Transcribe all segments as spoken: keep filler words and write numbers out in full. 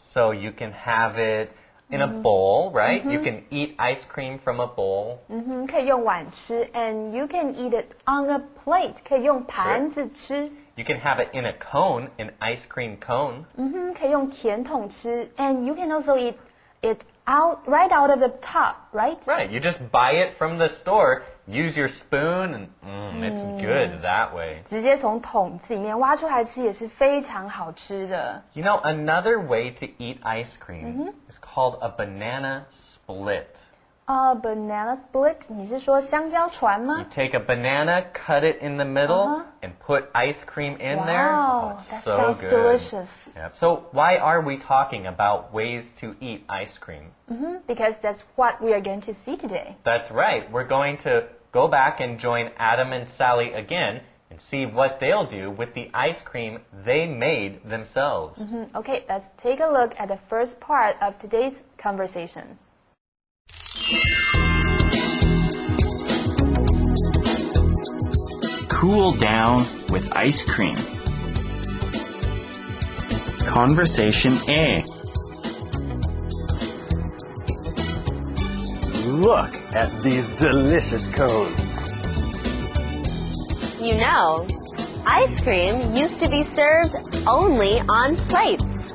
So you can have it in a bowl, right? You can eat ice cream from a bowl. 嗯哼，可以用碗吃 ，and you can eat it on a plate， 可以用盘子吃。 You can have it in a cone, an ice cream cone. 嗯哼，可以用甜筒吃 ，and you can also eat it out right out of the tub, right? Right. You just buy it from the store, use your spoon, and mm, it's good that way. 直接从桶子里面挖出来吃也是非常好吃的。 You know, another way to eat ice cream is called a banana split. A banana split， 你是说香蕉船吗 You take a banana, cut it in the middle, Uh-huh. and put ice cream in there. Wow, Oh, it's that so sounds good. delicious. Yeah. So why are we talking about ways to eat ice cream? Mm-hmm, because that's what we are going to see today. That's right. We're going to go back and join Adam and Sally again and see what they'll do with the ice cream they made themselves. Mm-hmm. Okay, let's take a look at the first part of today's conversation. Cool down with ice cream. Conversation A. Look at these delicious cones. You know, ice cream used to be served only on plates.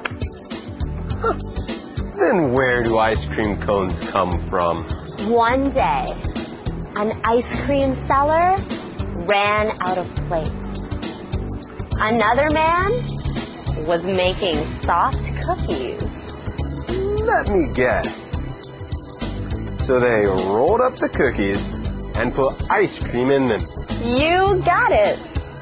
Then where do ice cream cones come from? One day, an ice cream seller ran out of plates. Another man was making soft cookies. Let me guess. So they rolled up the cookies and put ice cream in them. You got it!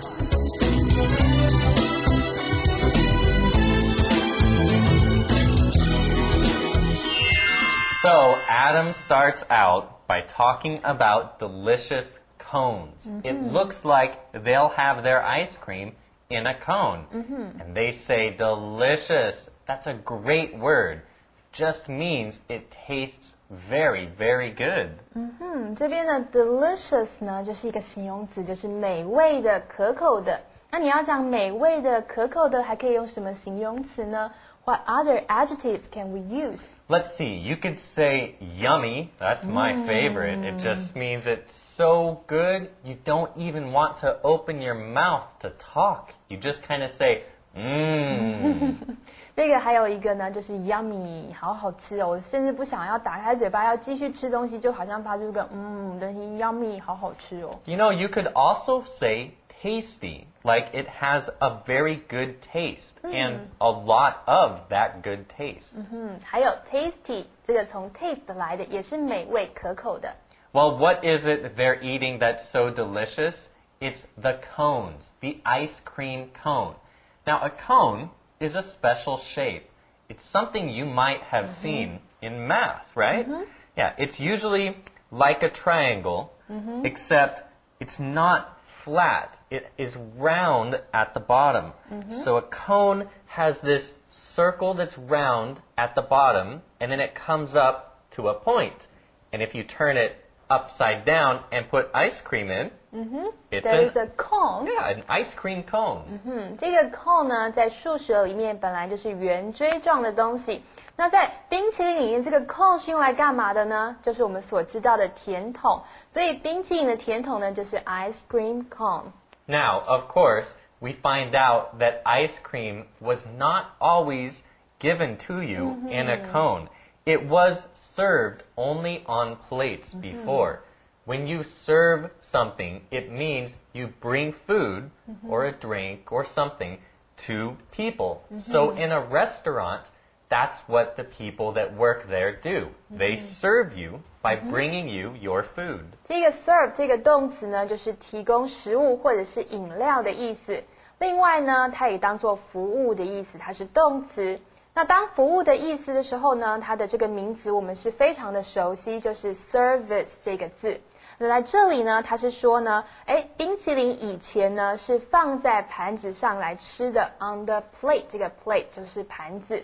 So Adam starts out by talking about delicious cones. It looks like they'll have their ice cream in a cone. And they say delicious. That's a great word. Just means it tastes very, very good. 嗯，这边的 delicious 呢，就是一个形容词，就是美味的、可口的。那你要讲美味的、可口的，还可以用什么形容词呢？ What other adjectives can we use? Let's see. You could say yummy. That's my favorite. It just means it's so good, you don't even want to open your mouth to talk. You just kind of say, mmm. 这个还有一个呢，就是 yummy， 好好吃哦！我甚至不想要打开嘴巴，要继续吃东西，就好像发出个嗯的 yummy， 好好吃哦。 You know, you could also say tasty, like it has a very good taste and a lot of that good taste. 嗯，还有 tasty， 这个从 taste 来的，也是美味可口的。 Well, what is it they're eating that's so delicious? It's the cones, the ice cream cone. Now, a cone is a special shape. It's something you might have seen in math, right? Yeah, it's usually like a triangle, except it's not flat. It is round at the bottom. So a cone has this circle that's round at the bottom, and then it comes up to a point. And if you turn it upside down and put ice cream in, it's There an, is a cone. yeah, an ice cream cone. 嗯，这个 cone 呢，在数学里面本来就是圆锥状的东西。那在冰淇淋里面，这个 cone 是用来干嘛的呢？就是我们所知道的甜筒。所以冰淇淋的甜筒呢，就是 ice cream cone。 Now, of course, we find out that ice cream was not always given to you in a cone. It was served only on plates before. When you serve something, it means you bring food or a drink or something to people. So in a restaurant, that's what the people that work there do. They serve you by bringing you your food. 这个 serve 这个动词呢，就是提供食物或者是饮料的意思。另外呢，它也当做服务的意思，它是动词。那当服务的意思的时候呢，它的这个名词我们是非常的熟悉，就是 service 这个字。那在这里呢，它是说呢，哎，冰淇淋以前呢是放在盘子上来吃的 on the plate， 这个 plate 就是盘子。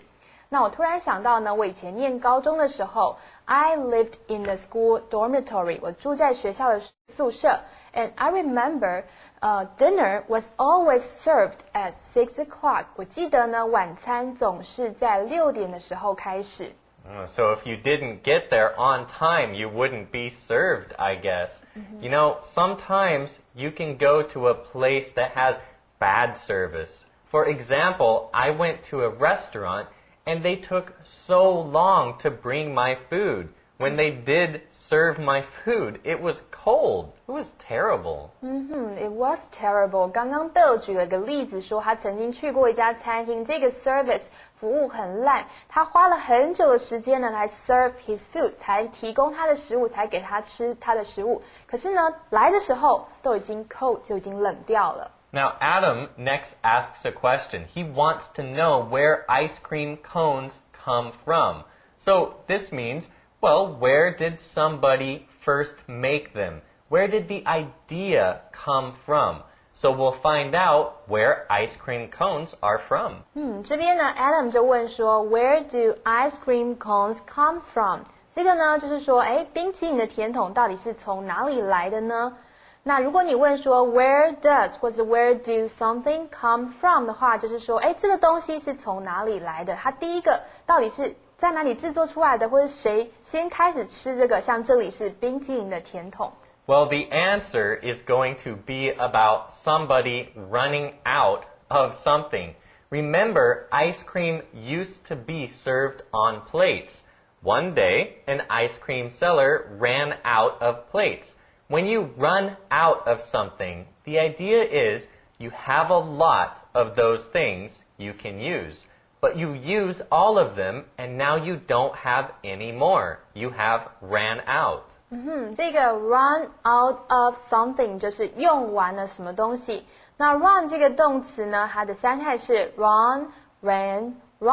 那我突然想到呢，我以前念高中的时候 I lived in the school dormitory， 我住在学校的宿舍 and I remember uh, dinner was always served at six o'clock， 我记得呢晚餐总是在六点的时候开始。 So if you didn't get there on time, you wouldn't be served, I guess. Mm-hmm. You know, sometimes you can go to a place that has bad service. For example, I went to a restaurant and they took so long to bring my food. When they did serve my food, it was cold. It was terrible. Mm-hmm, it was terrible. 刚刚 Bill 举了个例子说他曾经去过一家餐厅，这个 service 服务很烂，他花了很久的时间呢来 serve his food， 才提供他的食物，才给他吃他的食物。可是呢，来的时候都已经 cold， 就已经冷掉了。 Now, Adam next asks a question. He wants to know where ice cream cones come from. So this means, well, where did somebody first make them? Where did the idea come from? So we'll find out where ice cream cones are from. 嗯，这边呢 Adam 就问说 Where do ice cream cones come from? 这个呢就是说，哎，冰淇淋的甜筒到底是从哪里来的呢？那如果你问说 Where does 或者 Where do something come from 的话，就是说，哎，这个东西是从哪里来的？它第一个到底是在哪里制作出来的，或是谁先开始吃这个？像这里是冰淇淋的甜筒。 Well, the answer is going to be about somebody running out of something. Remember, ice cream used to be served on plates. One day, an ice cream seller ran out of plates. When you run out of something, the idea is you have a lot of those things you can use. But you use all of them, and now you don't have any more. You have ran out. 嗯哼，这个 run out of something 就是用完了什么东西。那 run 这个动词呢，它的三态是 run, ran,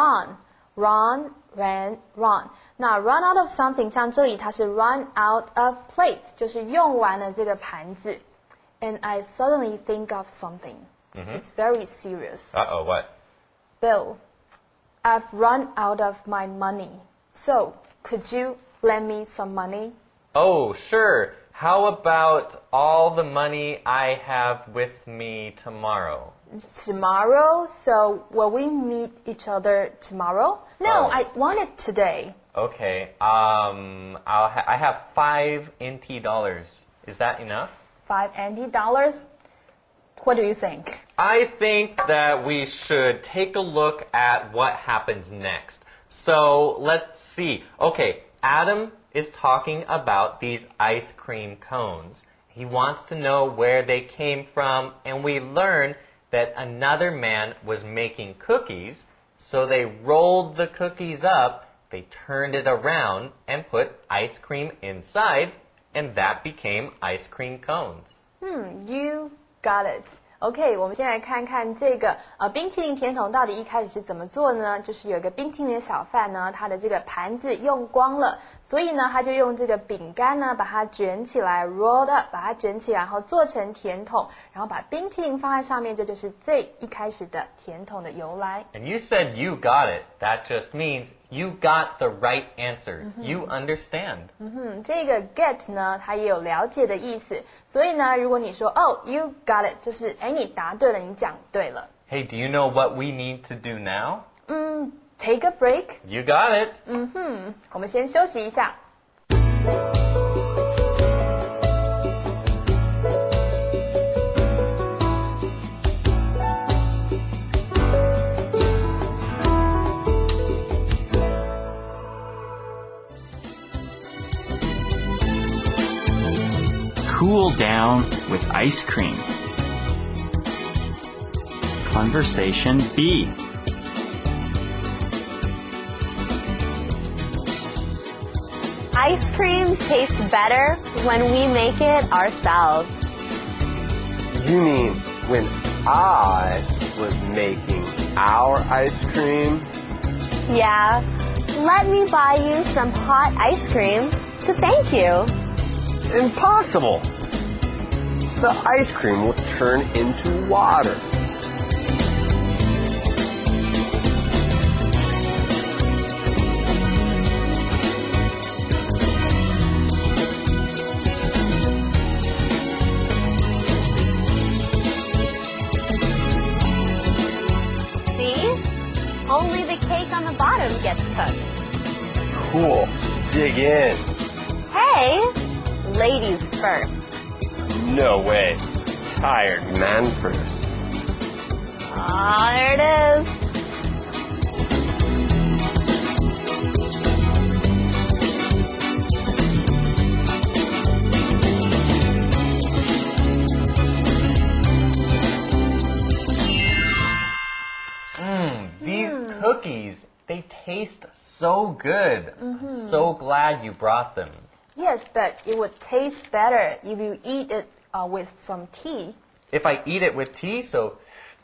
run。run, ran, run。那 run out of something 像这里它是 run out of plates， 就是用完了这个盘子。And I suddenly think of something. Mm-hmm. It's very serious. Uh-oh, what? Bill, I've run out of my money. So, could you lend me some money? Oh, sure. How about all the money I have with me tomorrow? Tomorrow? So, will we meet each other tomorrow? No, Oh. I want it today. Okay. Um, I'll ha- I have five N T dollars. Is that enough? Five N T dollars? What do you think? I think that we should take a look at what happens next. So, let's see. Okay, Adam is talking about these ice cream cones. He wants to know where they came from, and we learn that another man was making cookies, so they rolled the cookies up, they turned it around, and put ice cream inside, and that became ice cream cones. Hmm, you got it. OK， 我们先来看看这个呃冰淇淋甜筒到底一开始是怎么做的呢？就是有一个冰淇淋的小贩呢，他的这个盘子用光了，所以呢他就用这个饼干呢把它卷起来 rolled up， 把它卷起来，然后做成甜筒，然后把冰淇淋放在上面，这就是最一开始的甜筒的由来。 And you said you got it. That just means you got the right answer. Mm-hmm. You understand. 嗯哼，这个 get 呢，它也有了解的意思。所以呢，如果你说哦 you got it， 就是哎你答对了，你讲对了。 Hey, do you know what we need to do now? 嗯 ，take a break. You got it. 嗯哼，我们先休息一下。 Cool down with ice cream. Conversation B. Ice cream tastes better when we make it ourselves. You mean when I was making our ice cream? Yeah. Let me buy you some hot ice cream to thank you. Impossible! The ice cream will turn into water. Adam gets cooked. Cool. Dig in. Hey, ladies first. No way. Tired man first. Ah, there it is. These cookies, they taste so good. Mm-hmm. I'm so glad you brought them. Yes, but it would taste better if you eat it uh, with some tea. If I eat it with tea, so...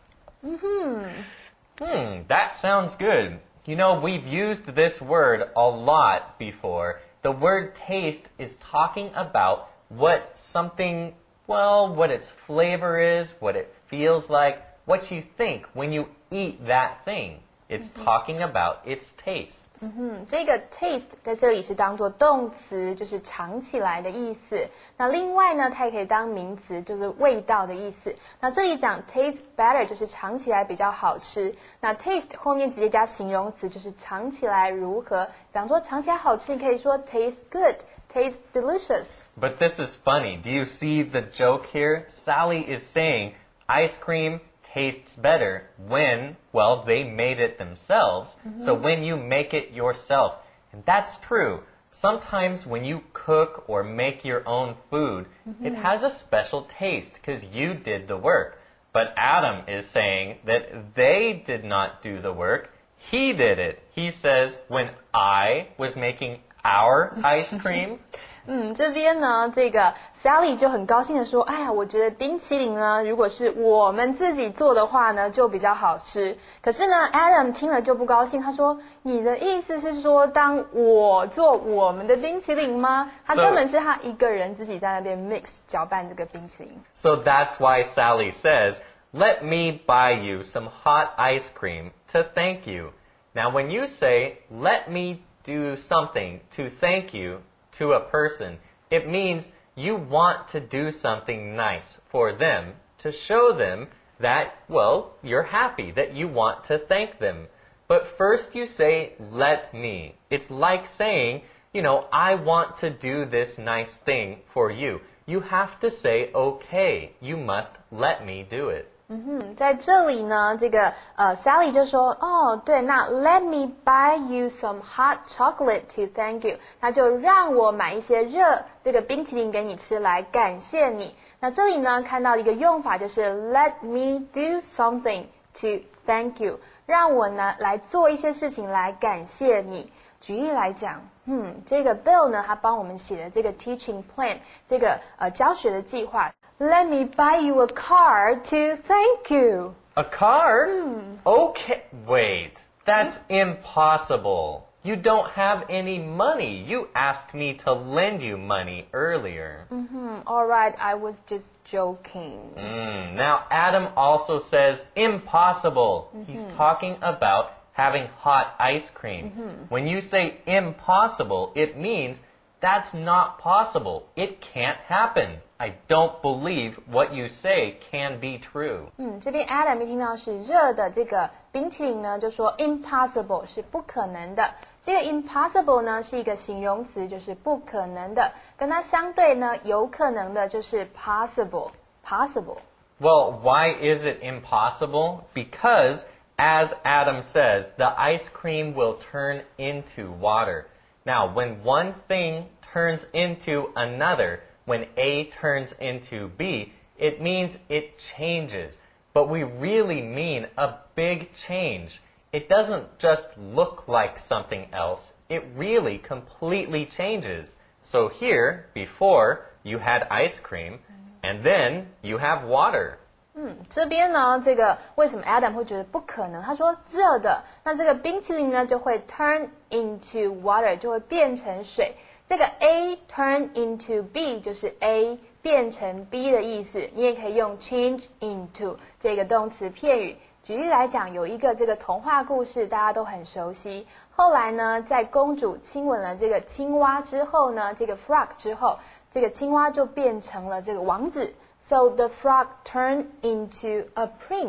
Mm-hmm. Hmm, that sounds good. You know, we've used this word a lot before. The word taste is talking about what something, well, what its flavor is, what it feels like, what you think when you eat that thing. It's talking about its taste. 嗯哼，这个 taste 在这里是当做动词，就是尝起来的意思。那另外呢，它也可以当名词，就是味道的意思。那这里讲 taste better 就是尝起来比较好吃。那 taste 后面直接加形容词，就是尝起来如何。比方说尝起来好吃，你可以说 taste good，taste delicious。 But this is funny. Do you see the joke here? Sally is saying ice cream tastes better when, well, they made it themselves. Mm-hmm. So when you make it yourself, and that's true. Sometimes when you cook or make your own food, mm-hmm. it has a special taste because you did the work. But Adam is saying that they did not do the work. He did it. He says, when I was making our ice cream, 嗯，这边呢，这个 Sally 就很高兴的说：“哎呀，我觉得冰淇淋呢，如果是我们自己做的话呢，就比较好吃。”可是呢 ，Adam 听了就不高兴，他说：“你的意思是说，当我做我们的冰淇淋吗？”他根本是他一个人自己在那边 mix 搅拌这个冰淇淋。 So that's why Sally says, "Let me buy you some hot ice cream to thank you." Now, when you say, "Let me do something to thank you," to a person, it means you want to do something nice for them to show them that, well, you're happy, that you want to thank them. But first you say, let me. It's like saying, you know, I want to do this nice thing for you. You have to say, okay, you must let me do it. 嗯哼，在这里呢，这个呃 Sally 就说，哦，对，那 Let me buy you some hot chocolate to thank you， 那就让我买一些热这个冰淇淋给你吃来感谢你。那这里呢，看到一个用法就是 Let me do something to thank you， 让我呢来做一些事情来感谢你。举例来讲，嗯，这个 Bill 呢，他帮我们写的这个 teaching plan， 这个呃教学的计划。Let me buy you a car to thank you. A car? Hmm. Okay, wait. That's impossible. You don't have any money. You asked me to lend you money earlier. Mm-hmm. All right, I was just joking. Mm. Now, Adam also says impossible. Mm-hmm. He's talking about having hot ice cream. Mm-hmm. When you say impossible, it means that's not possible. It can't happen. I don't believe what you say can be true. 嗯，这边 Adam 一听到是热的这个冰淇淋呢，就说 impossible 是不可能的。这个 impossible 呢是一个形容词，就是不可能的。跟它相对呢，有可能的就是 possible. Possible. Well, why is it impossible? Because, as Adam says, the ice cream will turn into water. Now, when one thing turns into another, when A turns into B, it means it changes. But we really mean a big change. It doesn't just look like something else. It really completely changes. So here, before, you had ice cream, and then you have water. 嗯，这边呢，这个为什么 Adam 会觉得不可能？他说热的，那这个冰淇淋呢就会 turn into water， 就会变成水。这个 A turn into B 就是 A 变成 B 的意思，你也可以用 change into 这个动词片语。举例来讲，有一个这个童话故事，大家都很熟悉。后来呢，在公主亲吻了这个青蛙之后呢，这个 frog 之后，这个青蛙就变成了这个王子。So the frog turned into a prince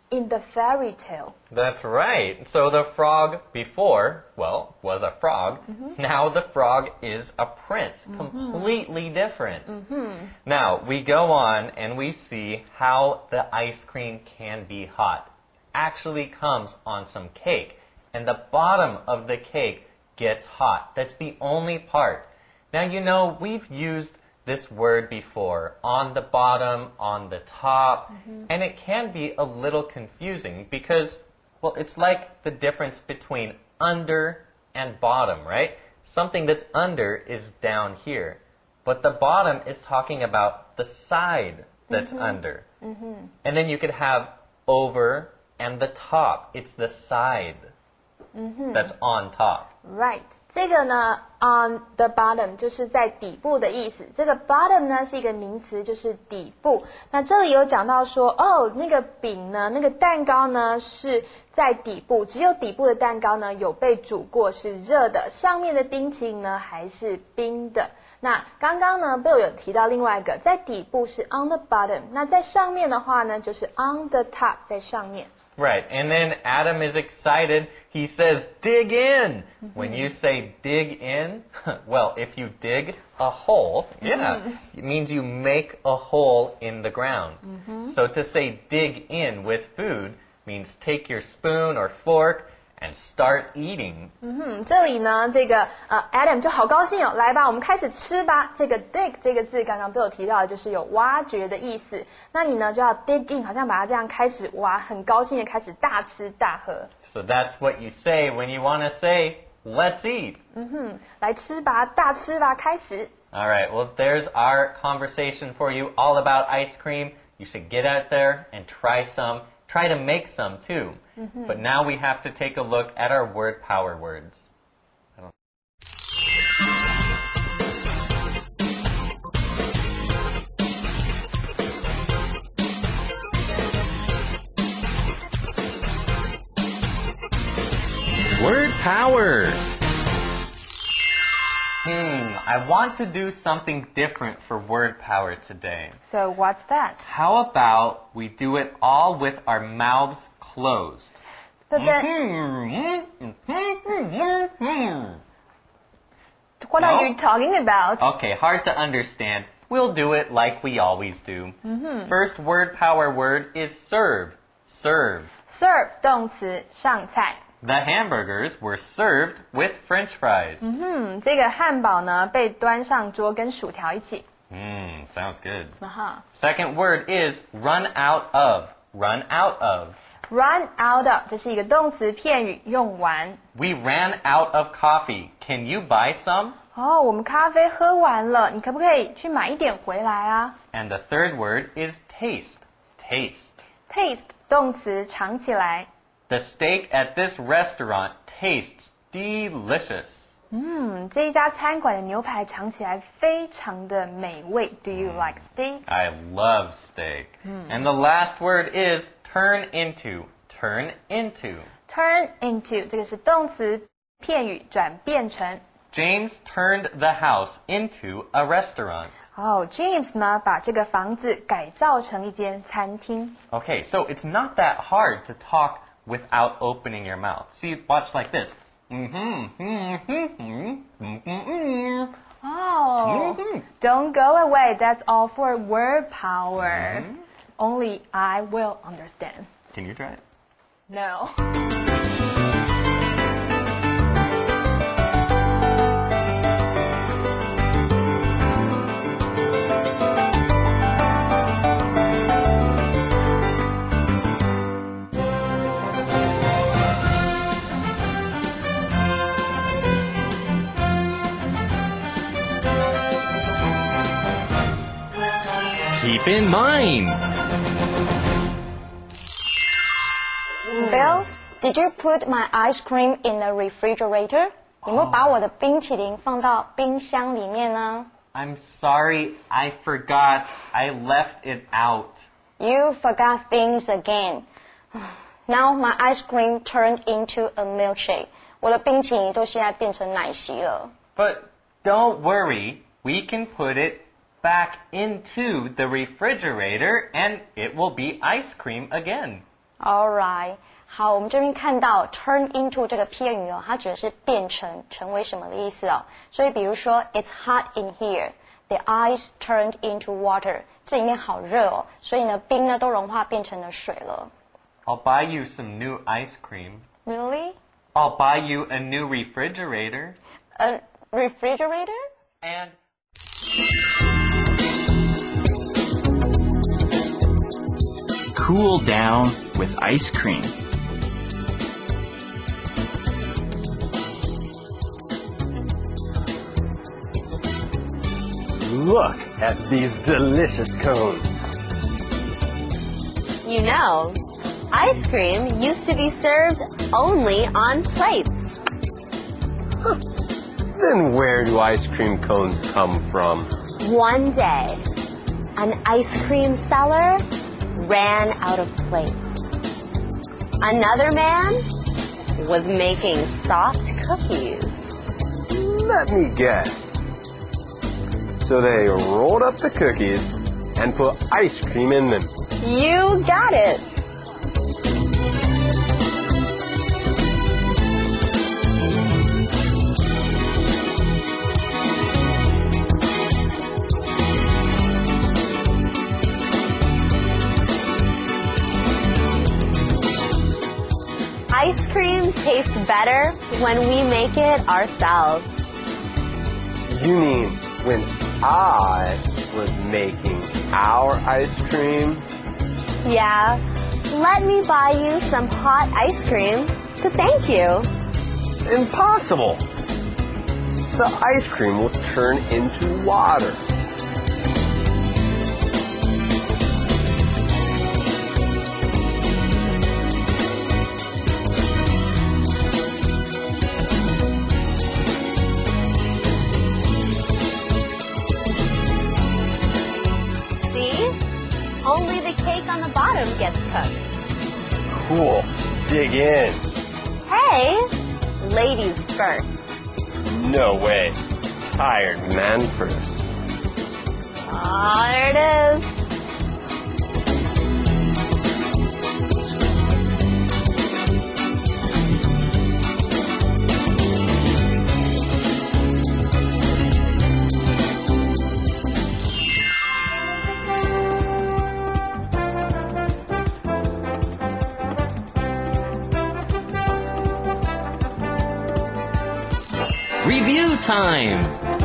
in the fairy tale. That's right. So the frog before, well, was a frog. Mm-hmm. Now the frog is a prince. Mm-hmm. Completely different. Mm-hmm. Now we go on and we see how the ice cream can be hot. Actually comes on some cake. And the bottom of the cake gets hot. That's the only part. Now you know we've used this word before, on the bottom, on the top, mm-hmm. and it can be a little confusing because, well, it's like the difference between under and bottom, right? Something that's under is down here, but the bottom is talking about the side that's mm-hmm. under. Mm-hmm. And then you could have over and the top. It's the side mm-hmm. that's on top. Right. 这个呢 on the bottom 就是在底部的意思。这个 bottom 呢是一个名词，就是底部。那这里有讲到说，哦，那个饼呢，那个蛋糕呢是在底部，只有底部的蛋糕呢有被煮过，是热的，上面的冰淇淋呢还是冰的。那刚刚呢 Bill 有提到另外一个，在底部是 on the bottom， 那在上面的话呢就是 on the top， 在上面。 Right, and then Adam is excited. He says, dig in. Mm-hmm. When you say dig in, well, if you dig a hole, yeah, mm-hmm. it means you make a hole in the ground. Mm-hmm. So to say dig in with food means take your spoon or fork and start eating. 嗯哼，这里呢，这个呃 Adam 就好高兴哦，来吧，我们开始吃吧。这个 dig 这个字刚刚被我提到的，就是有挖掘的意思。那你呢就要 dig in， 好像把它这样开始挖，很高兴的开始大吃大喝。 So that's what you say when you want to say, let's eat. 嗯哼，来吃吧，大吃吧，开始。 All right, well, there's our conversation for you all about ice cream. You should get out there and try some. Try to make some too. Mm-hmm. But now we have to take a look at our word power words. Word power. Hmm, I want to do something different for word power today. So what's that? How about we do it all with our mouths closed? But then, what no? are you talking about? Okay, hard to understand. We'll do it like we always do. Mm-hmm. First word power word is serve. Serve. Serve 动词上菜。 The hamburgers were served with French fries. 嗯哼，这个汉堡呢被端上桌跟薯条一起。 Mmm, sounds good. Uh-huh. Second word is run out of. Run out of. Run out of 这是一个动词片语，用完。 We ran out of coffee. Can you buy some? 哦，我们咖啡喝完了，你可不可以去买一点回来啊？ And the third word is taste. Taste. Taste 动词尝起来。 The steak at this restaurant tastes delicious. 嗯，这一家餐馆的牛排尝起来非常的美味。Do you like steak? I love steak. Mm. And the last word is turn into. Turn into. Turn into 这个是动词片语，转变成。 James turned the house into a restaurant. 哦、oh, ，James 呢把这个房子改造成一间餐厅。 Okay, so it's not that hard to talk without opening your mouth. See, watch like this. Mm-hmm, mm-hmm, mm-hmm. Oh, mm-hmm. Don't go away. That's all for word power. Mm-hmm. Only I will understand. Can you try it? No. Keep in mind. Bill, did you put my ice cream in the refrigerator? 你有没有把我的冰淇淋放到冰箱里面呢？ I'm sorry, I forgot. I left it out. You forgot things again. Now my ice cream turned into a milkshake. 我的冰淇淋都现在变成奶昔了。 But don't worry, we can put it back into the refrigerator and it will be ice cream again. All right， 好，我们这边看到 turn into 这个片语哦，它指的是变成、成为什么的意思哦。所以比如说 It's hot in here, the ice turned into water， 这里面好热哦，所以呢冰呢都融化变成了水了。 I'll buy you some new ice cream. Really? I'll buy you a new refrigerator. A refrigerator? And Cool down with ice cream. Look at these delicious cones. You know, ice cream used to be served only on plates. Then where do ice cream cones come from? One day, an ice cream seller ran out of plates. Another man was making soft cookies. Let me guess. So they rolled up the cookies and put ice cream in them. You got it. Ice cream tastes better when we make it ourselves. You mean when I was making our ice cream? Yeah, let me buy you some hot ice cream to thank you. Impossible! The ice cream will turn into water. Only the cake on the bottom gets cooked. Cool. Dig in. Hey, ladies first. No way. Tired man first. Ah, there it is. review time!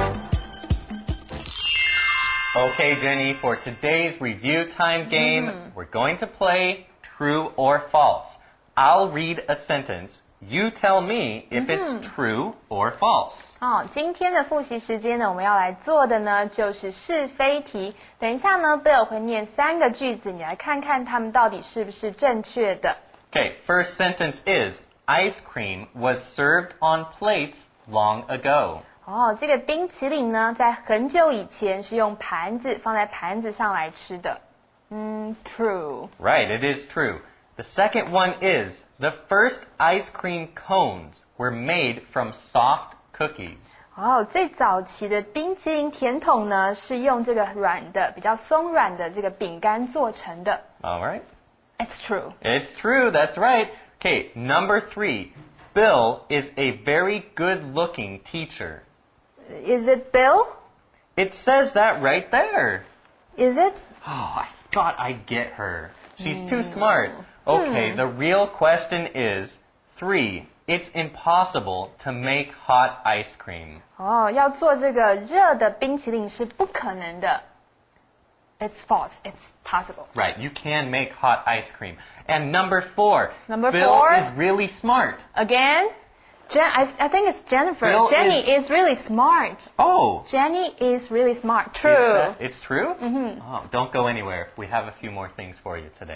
Okay, Jenny, for today's review time game, mm. we're going to play true or false. I'll read a sentence. You tell me if it's true or false. 哦，今天的复习时间呢，我们要来做的呢就是是非题。等一下呢，贝尔会念三个句子，你来看看它们到底是不是正确的。 Okay, first sentence is, ice cream was served on plates long ago. 哦，这个冰淇淋呢，在很久以前是用盘子放在盘子上来吃的。嗯 ，true. Right, it is true. The second one is, the first ice cream cones were made from soft cookies. 哦，最早期的冰淇淋甜筒呢，是用这个软的、比较松软的这个饼干做成的。 All right. It's true. It's true, that's right. Okay, number three. Bill is a very good-looking teacher. Is it Bill? It says that right there. Is it? Oh, I thought I'd get her. She's too smart. Okay, the real question is, three, it's impossible to make hot ice cream. 哦，要做这个热的冰淇淋是不可能的。It's false. It's possible. Right, you can make hot ice cream. And number four, number Bill four is really smart. Again? Jen, I, I think it's Jennifer. Bill Jenny is... is really smart. Oh. Jenny is really smart. True. That, it's true? Mm-hmm. Oh, don't go anywhere. We have a few more things for you today.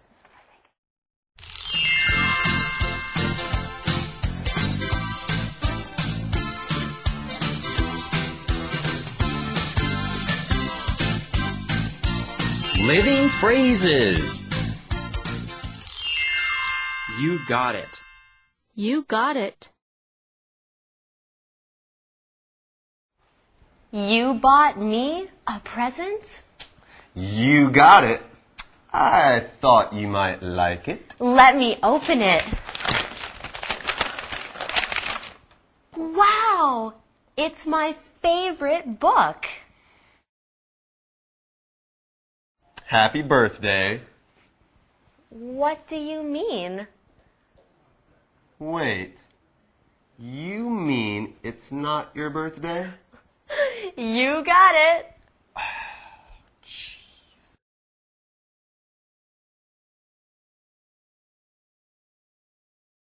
Living phrases. You got it. You got it. You bought me a present? You got it. I thought you might like it. Let me open it. Wow! It's my favorite book. Happy birthday. What do you mean? Wait. You mean it's not your birthday? You got it.